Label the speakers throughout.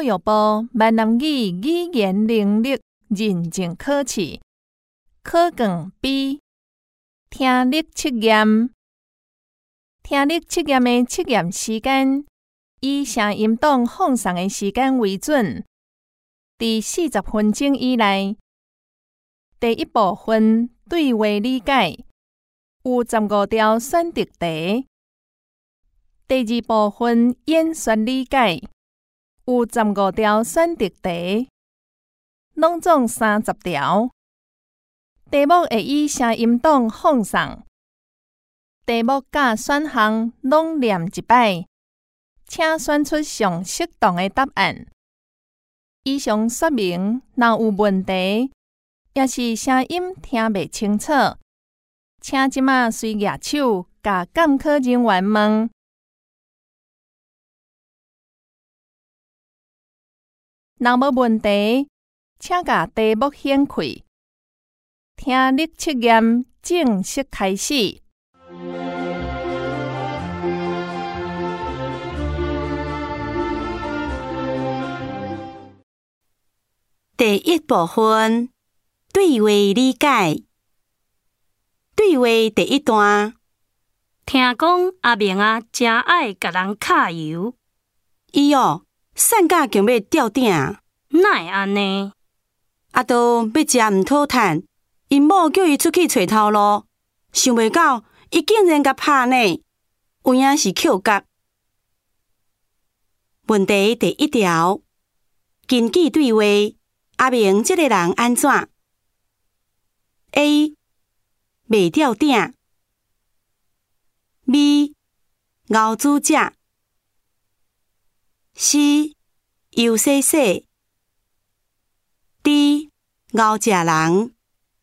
Speaker 1: 教育部闽南语语言能力认证考试考卷 B 听力测验。听力测验的测验时间以声音档放送的时间为准，在40分钟以内。第一部分对话理解，有15条选择题。第二部分演说理解，有15条选择题，拢总30条。题目会以声音档放送。题目甲选项拢念一摆，请选出上适当的答案。以上说明若有问题，也是声音听袂清楚，请即马随举手甲监考人员问。若无问题，请甲题目掀开。听力测验正式开始。
Speaker 2: 第一部分对话理解。对话第一段。
Speaker 3: 听讲阿明啊，真爱甲人揩油。
Speaker 2: 伊哦，散甲强要吊顶。
Speaker 3: 哪会安尼？
Speaker 2: 啊，都要食毋讨趁，因某叫伊出去找头路，想袂到伊竟然甲拍呢，有影是扣角。问题第一条，根据对话，阿明这个人安怎 ？A. 袂吊顶 B. 熬煮食 C. 油洗洗 D. 熬食人。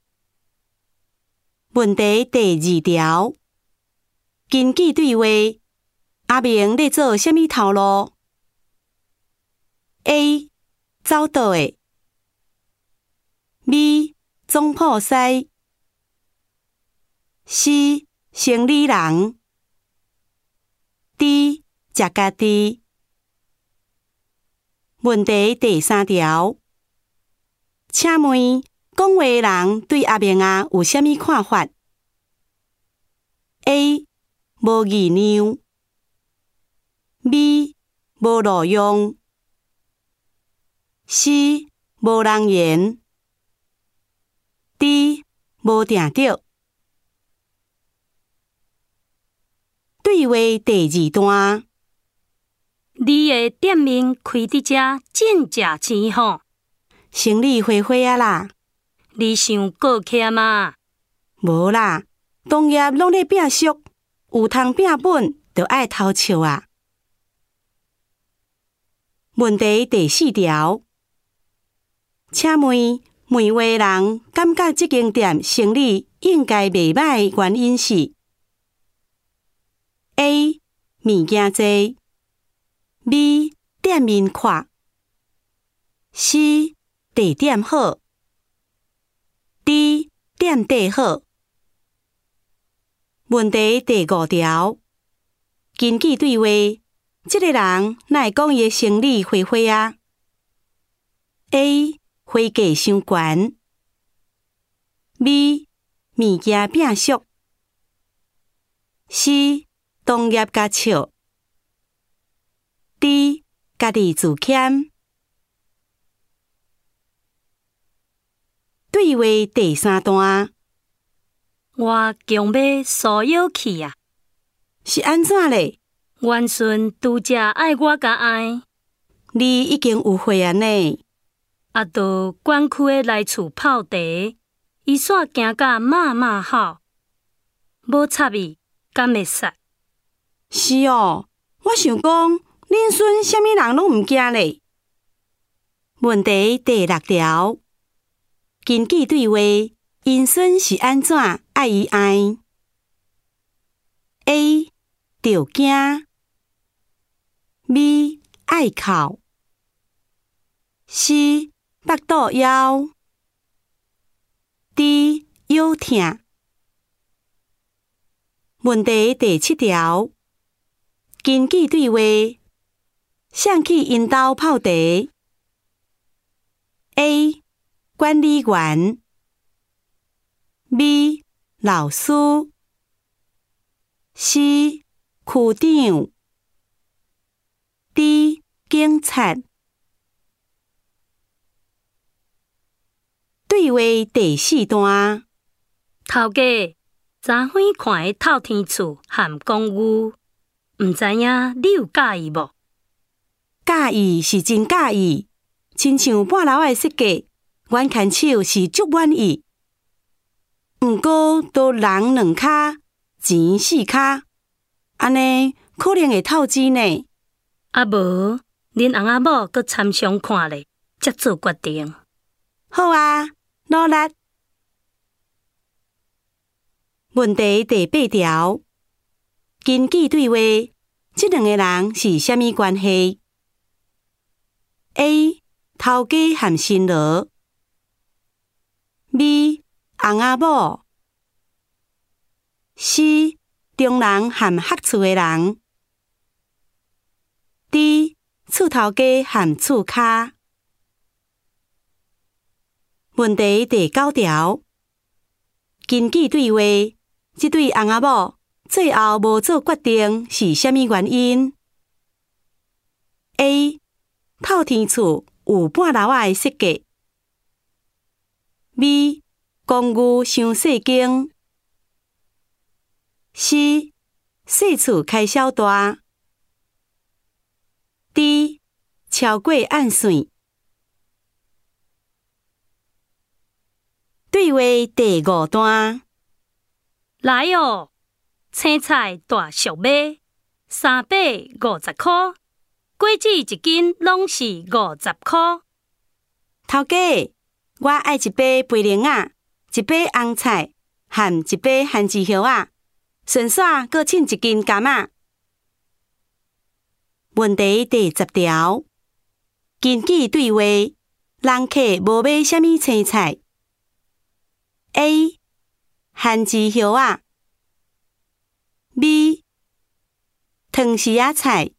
Speaker 2: 问题第二条，根据对话，阿明咧做啥物头路 ？A. 走倒的 B. 总铺师 C. 生理人 D. 食家己。问题第三条，请问讲话的人对阿明啊有啥物看法 ？A. 无议量 B. 无路用 C. 无人缘 D. 无定着。对话第二段。
Speaker 3: 你的店面开伫遮真值钱吼？
Speaker 2: 生理花花啊啦！
Speaker 3: 你想过欠吗？
Speaker 2: 无啦，同业拢咧拼俗，有通拼本就爱偷笑啊。问题第四条，请问每位人感觉这间店生意应该袂歹的原因是 A. 物件多 B. 店面阔 C. 地点好 D. 店底好。问题第五条，根据对话，这个人哪会讲伊的生理花花啊 ？A. 花价伤悬 B. 物件拼俗 C. 同业甲笑 D. 家己自谦。对话第三段，
Speaker 3: 我强要所有去啊！
Speaker 2: 是安怎咧？
Speaker 3: 元顺拄则爱我甲爱，
Speaker 2: 你已经有会啊呢？
Speaker 3: 啊，都管区的来厝泡茶，伊煞行甲骂骂好，无插伊，敢会使？
Speaker 2: 是哦，我想讲，恁孙啥物人拢毋惊咧。问题第六条，根据对话，因孙是安怎爱伊爱 ？A. 着惊 B. 爱哭 C. 腹肚枵 D. 腰痛。问题第七条，根据对话， 谁去因兜泡茶 ？A. 管理员 B. 老师 C. 区长 D. 警察。对话第4段。
Speaker 3: 头家，昨昏看的透天厝和公寓，毋知影你有介意无？
Speaker 2: 介意是真介意，亲像半楼的设计，阮牵手是足满意。毋过都人2骹，钱4骹，安尼可能会透支呢。
Speaker 3: 啊无，恁翁仔某阁参详看咧，才做决定。
Speaker 2: 好啊，努力。问题第8条，根据对话，这2个人是啥物关系 ？A. 头家和新郎 B. 翁仔某 C. 中人和学厝的人 D. 厝头家和厝骹。问题第9条，根据对话，这对翁仔某最后无做决定是啥物原因 ？A. 透天厝有半楼仔的设计 B. 公寓伤细间 C. 细厝开销大 D. 超过暗算。对话第5段。
Speaker 3: 来哦，青菜大俗买350块，果子1斤拢是50块。
Speaker 2: 头家，我爱一杯培玲仔，一杯红菜，和一杯番薯叶仔，顺煞搁凊1斤柑仔。问题第10条，根据对话，人客无买啥物青菜 ？A. 番薯叶仔 B. 汤匙仔菜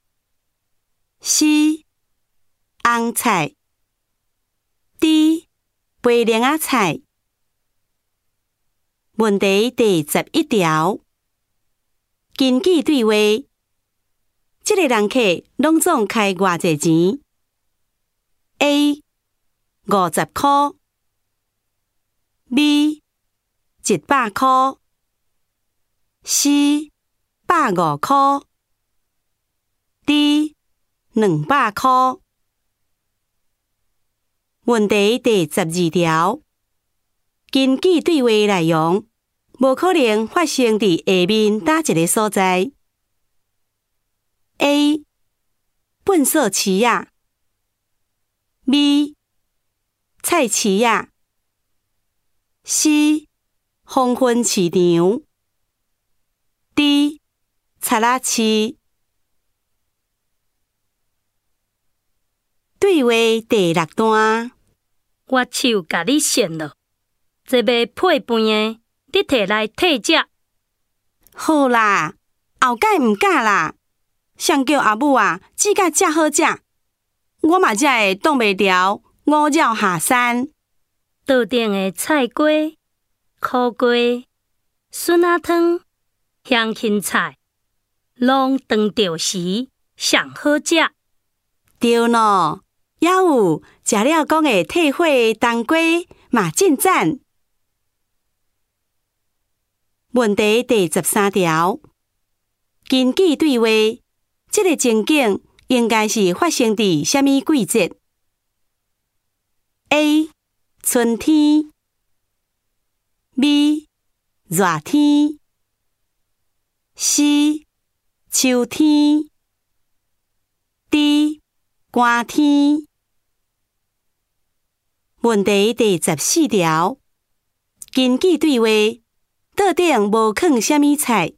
Speaker 2: C. 红菜 D. 培玲仔菜。问题第11条，根据对话，这个人客拢总开偌济钱 ？A. 50块 B. 100块 C. 150块 D. 200块。问题第12条，根据对话内容，无可能发生伫下面哪一个所在 ？A. 粪扫池仔 B. 菜市仔 C. 黄昏市场 D. 贼仔市。对话第6段。
Speaker 3: 我手甲你伸了，这要配饭的，你摕来替食。
Speaker 2: 好啦，后摆毋敢啦。谁叫阿母啊，煮甲遮好食，我嘛才会挡袂牢5鸟下山。
Speaker 3: 桌顶的菜瓜、苦瓜、笋仔汤、香芹菜，拢当着时上好食。
Speaker 2: 对咯，还有食了讲会退火的冬瓜嘛真赞。问题第13条，根据对话，这个情景应该是发生伫啥物季节 ？A. 春天 B. 热天 C. 秋天 D. 寒天。问题第14条，根据对话，桌顶无放啥物菜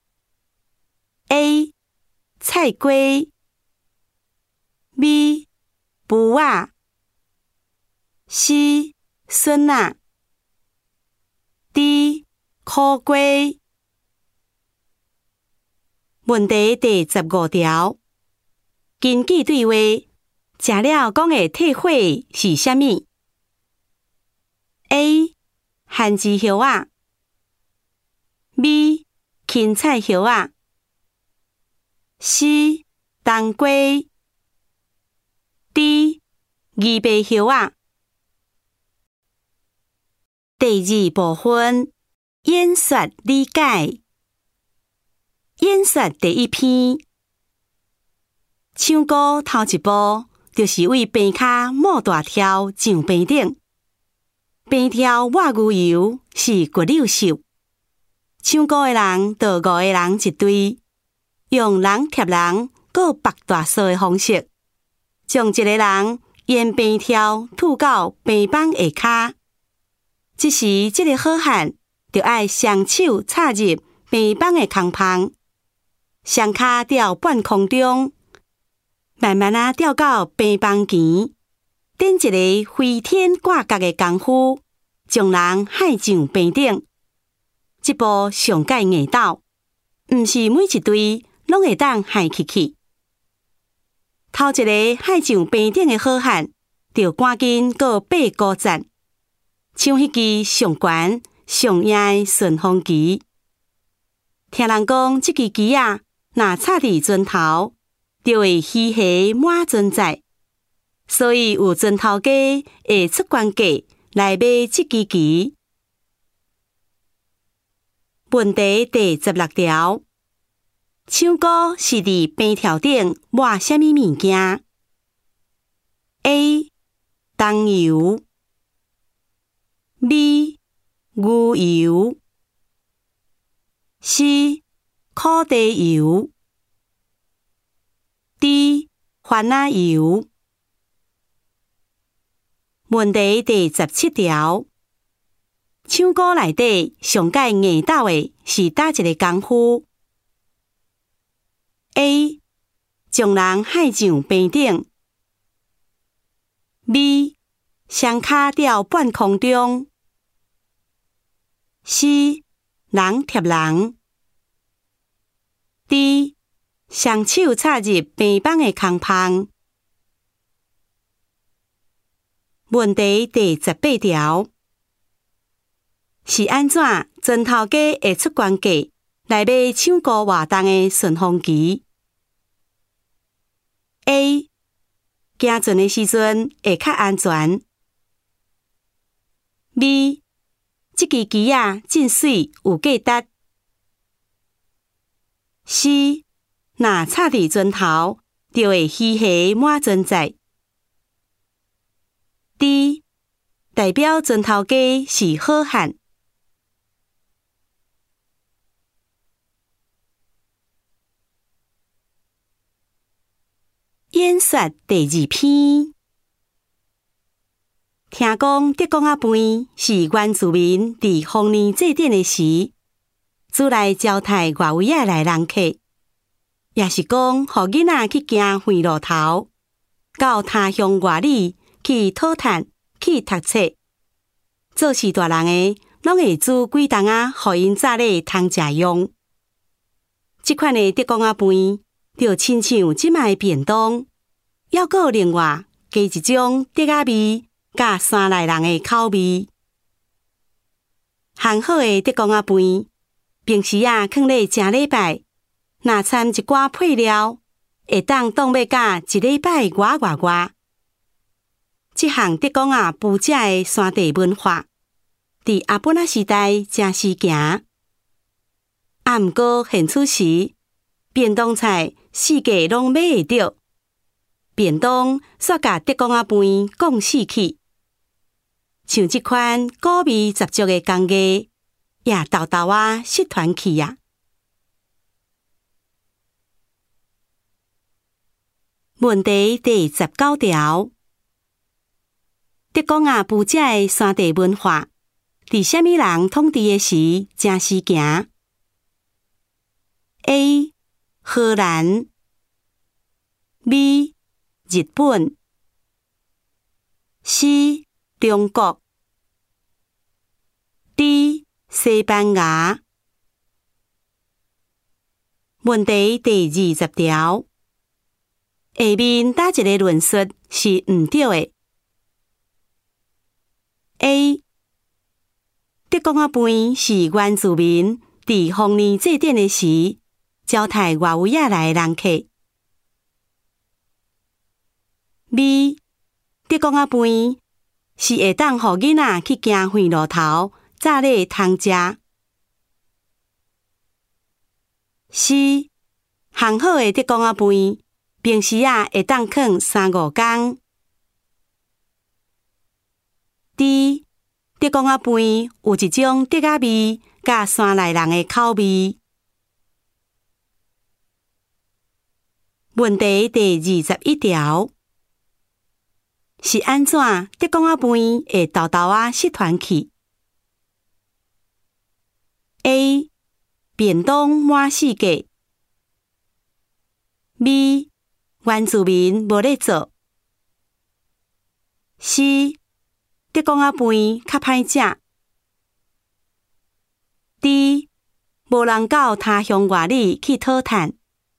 Speaker 2: ？A. 菜瓜 B. 布仔 C. 笋仔 D. 苦瓜。问题第15条， 根据对话，食了讲的退火是啥物 ？A. 番薯叶仔 B. 芹菜叶仔 C. 冬瓜 D. 鱼白叶仔。第二部分演说理解。演说第一篇。唱歌头一步，就是为病骹抹大条上病顶。病条抹牛油是骨柳寿。唱歌的人就5个人一队，用人贴人，搁绑大扫的方式，将一个人沿病条吐到病房下骹。这时，这个好汉就要双手插入病房的空棚，双骹吊半空中，慢慢啊吊到病房前，等一个飞天挂角的功夫，将人害上病顶。这步上界硬斗，毋是每一队拢会当害起去。头一个害上病顶的好汉，就赶紧搁爬高赞。唱迄支上悬上硬的顺风旗，听人讲，这支旗啊，若插伫船头，就会喜气满船载。所以有船头家会出官价来买这支旗。问题第16条，唱歌是伫病条顶抹啥物物件 ？A. 桐油 B. 牛油 C. 苦茶油 D. 番仔油。问题第17条，唱歌内底上界硬斗的是倒一个功夫 ？A. 将人害上病顶 B. 双骹吊半空中 C. 人贴人 D. 双手插入病房的空棚。问题第18条，是安怎船头家会出官价来买唱歌活动的顺风旗 ？A. 行船的时阵会较安全。B. 这支旗啊，真水有价值。C. 若插伫船头，就会喜气满船载。D. 代表船头家是好汉。演说第2篇。听讲德公仔饭是原住民伫丰年祭典的时，煮来招待外围仔来人客，也是讲，互囡仔去行回路头，到他乡外里去讨趁、去读册。做事大人的，拢会煮几顿仔，互因早礼通食用。这款的德公仔饭，就亲像即卖便当，还阁另外加一种德仔味。甲山内人的口味，烘好的德公仔饭，平时啊放咧正礼拜，若掺一寡配料，会当当要甲1礼拜外。这项德公仔布食的山地文化，伫阿本仔时代真时行。毋过现此时，便当菜四界拢买会着，便当煞甲德公仔饭讲死去。像这款古味十足的工艺，也豆豆啊失传去啊。问题第19条，德公仔布食的山地文化，伫啥物人统治的时真时行 ？A. 荷兰 B. 日本 C. 中国 D. 西班牙。问题第20条， 下面哪一个论述是毋对的 ？A. 德公仔饭是原住民伫丰年祭典的时招待外围仔来的人客。B. 德公仔饭是会当互囡仔去行远路头，早礼通食。C. 烘好的德公仔饭，平时会当囥3-5工。D. 德公仔饭有一种德仔味，甲山内人的口味。问题第21条。是安怎德公仔饭会豆豆仔失传去 ？A. 便当满世界 B. 原住民无咧做 C. 德公仔饭较歹食 D. 无人到他乡外里去讨趁。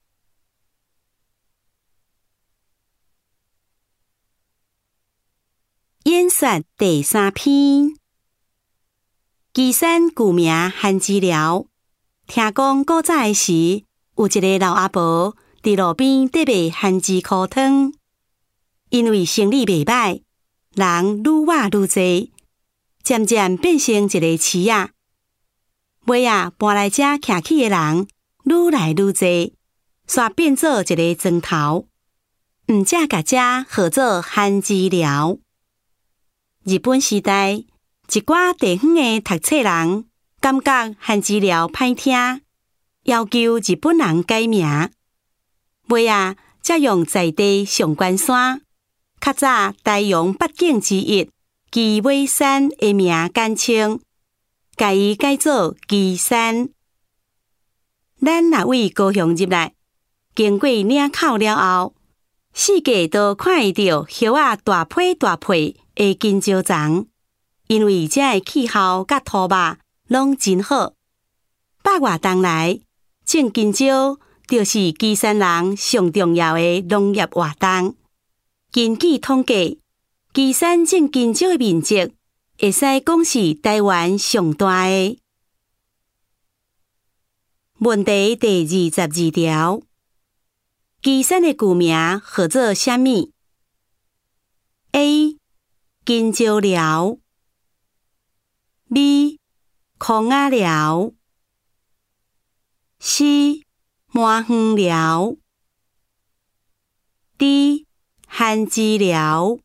Speaker 2: 演说第3篇。基山旧名番薯寮，听讲古早的时，有一个老阿婆伫路边伫卖番薯苦汤，因为生意袂歹，人愈挖愈侪，渐渐变成一个市仔。尾仔搬来遮徛起的人愈来愈侪，煞变做一个庄头，毋则甲遮号做番薯寮。日本时代，一寡地方的读册人感觉番薯寮歹听，要求日本人改名。尾仔才用在地上关山，较早台阳八景之一基尾山的名简称，甲伊改做基山。咱若为高雄入来，经过岭口了后，四界都看会到叶仔大批大批的金蕉丛，因为遮的气候甲土壤拢真好。百外冬来，种金蕉就是基山人上重要的农业活动。根据统计，基山种金蕉的面积会使讲是台湾上大的。问题第22条。基山的旧名号做啥物 ？A. 金蕉寮 B. 空仔寮 C. 麻园寮 D. 番薯寮。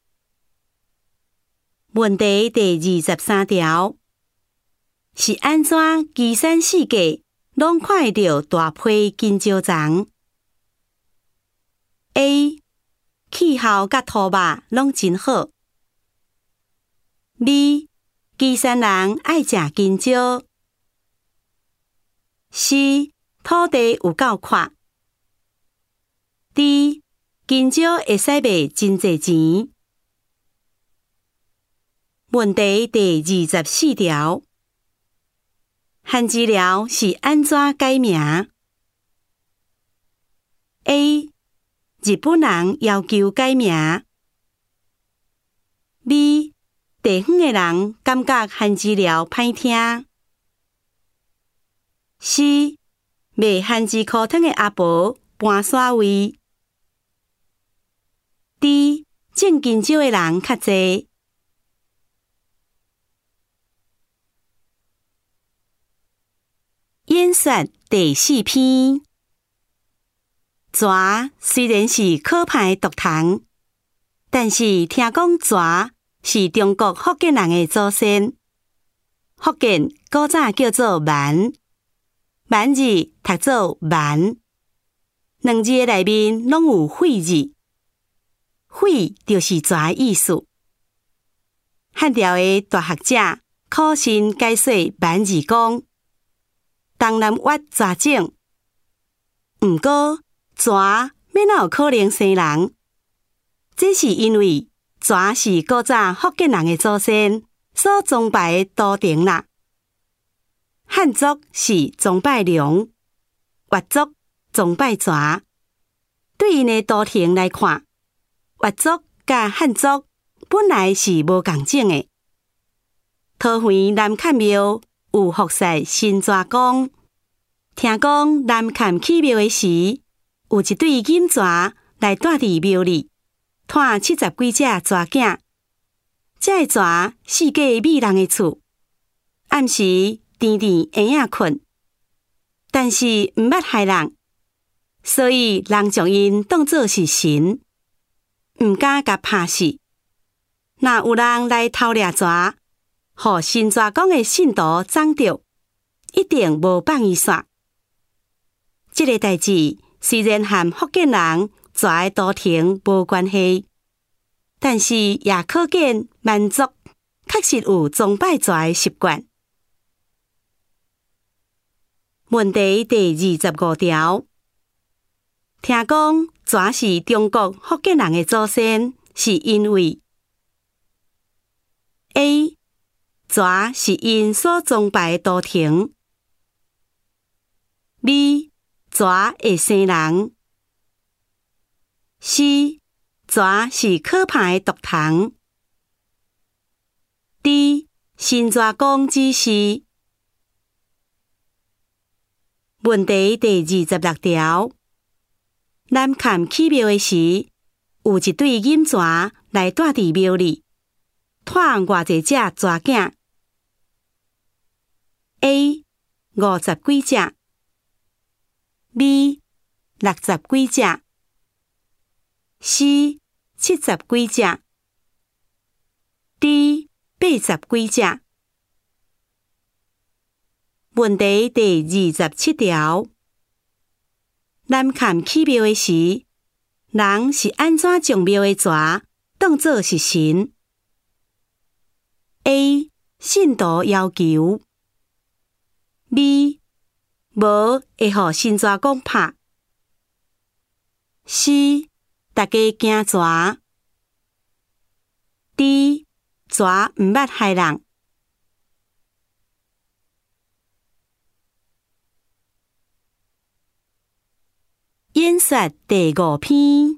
Speaker 2: 问题第23条。是安怎基山四界拢看会到大批金蕉丛 ？A. 气候甲土壤拢真好。B. 基山人爱食金蕉。C. 土地有够阔。D. 金蕉会使卖真侪钱。问题第24条。番薯寮是安怎改名 ？A. 日本人要求改名。B. 地方的人感觉番薯寮歹听。C. 卖番薯苦汤的阿婆搬煞位。D. 种金蕉的人较侪。演说第4篇。蛇虽然是可怕的毒虫，但是听讲蛇是中国福建人的祖先。福建古早叫做蛮，蛮字读做蛮，两字的内面拢有喙字，喙就是蛇的意思。汉朝的大学者苦心解说蛮字讲，东南挖蛇种，毋过蛇要哪有可能生人？这是因为蛇是古早福建人的祖先所崇拜的图腾啦。汉族是崇拜龙，越族崇拜蛇。 对因的图腾来看，越族甲汉族本来是无共种的。桃园南崁庙有服侍新蛇公，听讲南崁起庙的时，有一对金蛇来住伫庙里，拖70几只蛇囝。这个蛇四界美人的厝，暗时甜甜婴仔困，但是毋捌害人，所以人将因当作是神，毋敢甲拍死。若有人来偷掠蛇，互新蛇公的信徒掌着，一定无放伊煞。这个代志虽然和福建人蛇的图腾无关系，但是也可见蛮族确实有崇拜蛇的习惯。问题第25条，听讲蛇是中国福建人的祖先，是因为 A. 蛇是因所崇拜的图腾 B. 蛇会生人 C. 蛇是可怕的毒虫 D. 新蛇公指示。问题第26条，南崁起庙的时，有一对银蛇来住伫庙里，拖偌济只蛇囝 A. 50几只 B. 60几只 C. 70几只 D. 80几只。问题第27条，南崁起庙的时，人是安怎将庙的蛇当作是神 ？A. 信徒要求 B. 无会互新蛇公拍 C. 大家惊蛇 D. 蛇毋捌害人。演说第5篇。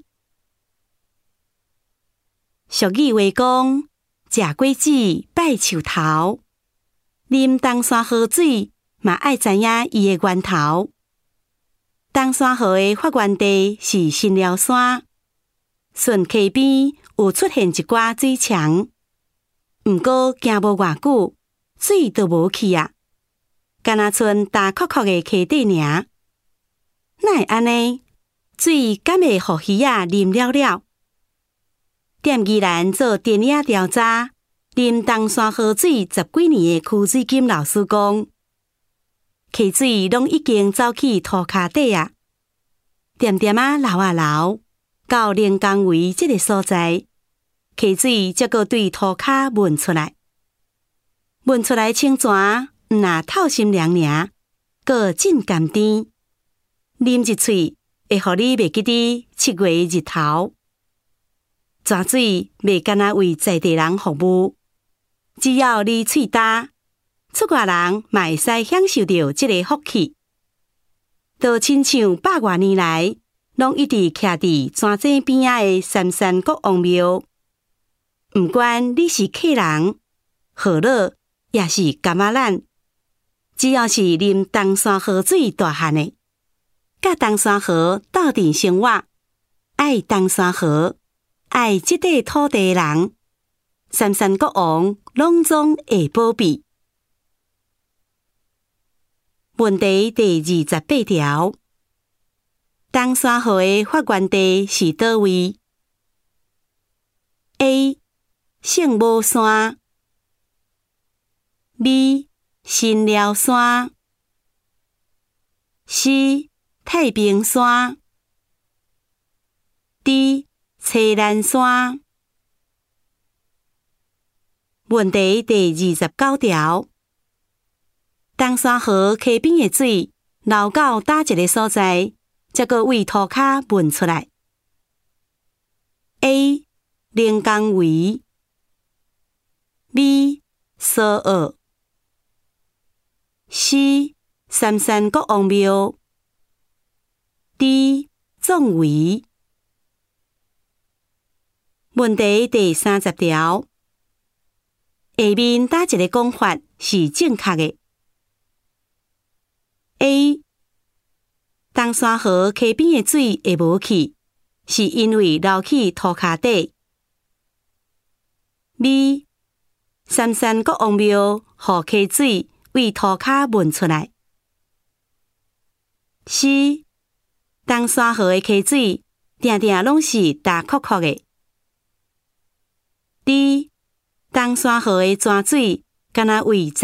Speaker 2: 俗语话讲，食果子拜树头，啉东山河水嘛爱知影伊的源头。东山河的发源地是新寮山，顺溪边有出现一寡水墙，毋过行无偌久，水就无去啊，干那剩干壳壳的溪底尔。哪会安尼？水敢会互鱼仔啉了了？踮宜兰做田野调查，啉东山河水10几年的区水金老师讲，溪水拢已经走去涂骹底啊，点点啊流啊流，到连江围这个所在，溪水才阁对涂骹闻出来。闻出来清泉，毋若透心凉尔，阁真甘甜，啉一喙。会互你袂记得7月日头，泉水袂干那为在地人服务，只要你喙干，出外人嘛会使享受到这个福气。就亲像100多年来，拢一直徛伫泉井边仔的三山国王庙，毋管你是客人、贺老，也是柑仔咱，只要是啉东山河水大汉的。甲东山河斗阵生活，爱东山河，爱这块土地的人，三山国王拢总会保庇。问题第28条，东山河的发源地是倒位 ？A. 圣母山 B. 新寮山 C. 太平山 D. 青兰山。问题第29条，东山河溪边的水流到倒一个所在，才阁为涂骹闻出来 ？A. 连江围 B. 苏澳 C. 三山国王庙D. 作为。问题第30条，下面哪一个讲法是正确的 ？A. 东山河溪边的水会无去，是因为流去涂骹底。B. 三山国王庙予溪水为涂骹问出来。C. 东山河的溪水定定拢是大壳壳的。D. 东山河的泉水敢若为